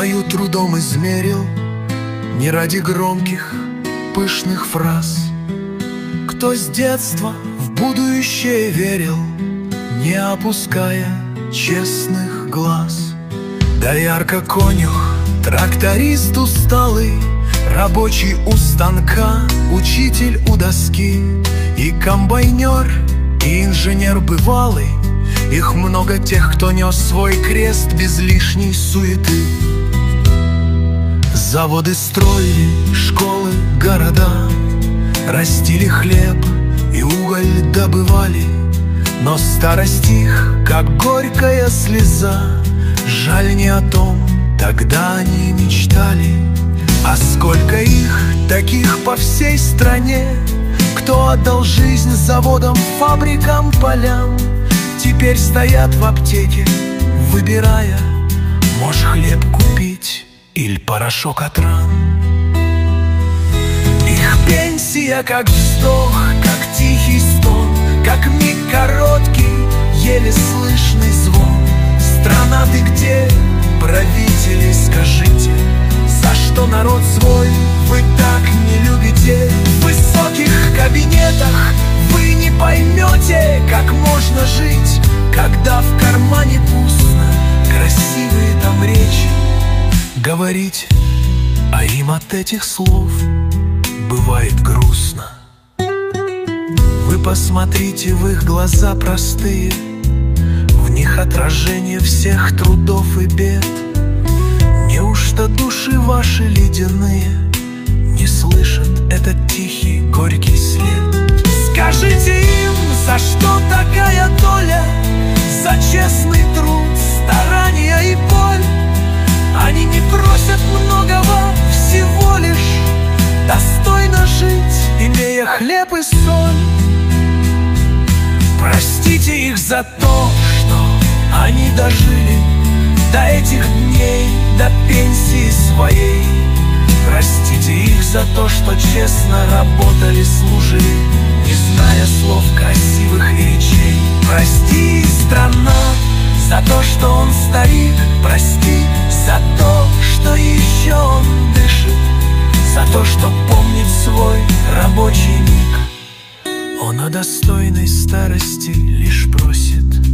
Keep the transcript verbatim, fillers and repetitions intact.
мою трудом измерил, не ради громких, пышных фраз. Кто с детства в будущее верил, не опуская честных глаз. Да ярко конюх, тракторист усталый, рабочий у станка, учитель у доски, и комбайнер, и инженер бывалый. Их много тех, кто нес свой крест без лишней суеты. Заводы строили, школы, города, растили хлеб и уголь добывали. Но старость их, как горькая слеза, жаль не о том, тогда они мечтали. А сколько их, таких по всей стране, кто отдал жизнь заводам, фабрикам, полям, теперь стоят в аптеке, выбирая, может хлеб купить или порошок от ран. Их пенсия как вздох, как тихий стон, как миг короткий, еле слышный звон. Страна, ты где, правители, скажите, за что народ свой вы так не любите? В высоких кабинетах вы не поймете, как можно жить, когда в кармане пусто, красивые там речи говорить, а им от этих слов бывает грустно. Вы посмотрите в их глаза простые, в них отражение всех трудов и бед. Неужто души ваши ледяные не слышат этот тихий, горький след? Скажите им, за что такая доля, за честный труд, старания и боль. Они не просят многого, всего лишь достойно жить, имея хлеб и соль. Простите их за то, что они дожили до этих дней, до пенсии своей. Простите их за то, что честно работали, служили, не зная слов красивых и речей. Прости, страна, за то, что он старик. Прости за то, что еще он дышит, за то, что помнит свой рабочий миг. Он о достойной старости лишь просит